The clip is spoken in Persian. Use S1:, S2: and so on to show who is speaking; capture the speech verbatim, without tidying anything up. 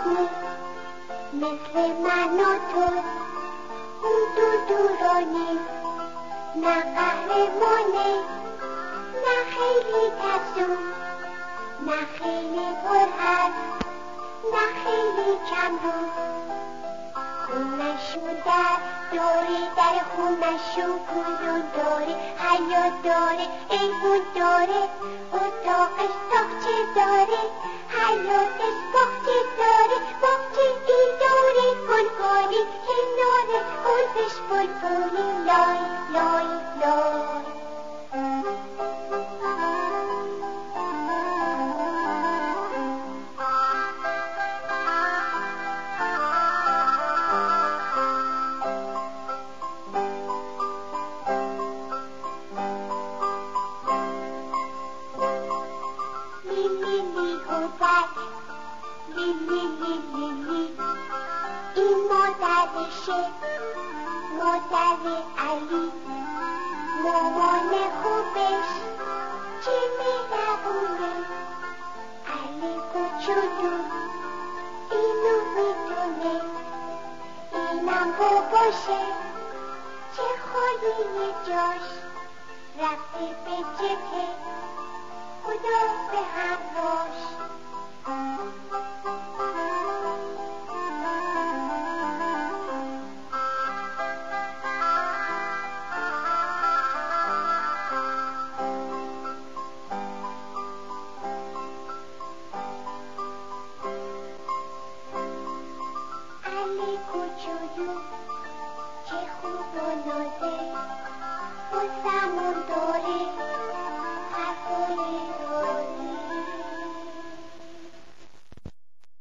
S1: بود مثل من و تو، اون دور دورانی، نه قهرمانه، نه خیلی ترسو، نه خیلی پرحرف، نه خیلی کمرو. خونشو در دوره، در خونشو گلون داره، حیات داره، ایوون داره، اتاقش تاقچه داره، حیاتش باغچه داره، باغچه ای داره، گلگلی کناره، گلبش بلبلی لای لای لای. این مادرشه، مادر علی، مامان خوبش چه مهربونه. علی کوچولو اینو میدونه، اینم باباشه چه خالی جاش، رفته به جبهه خدا به هم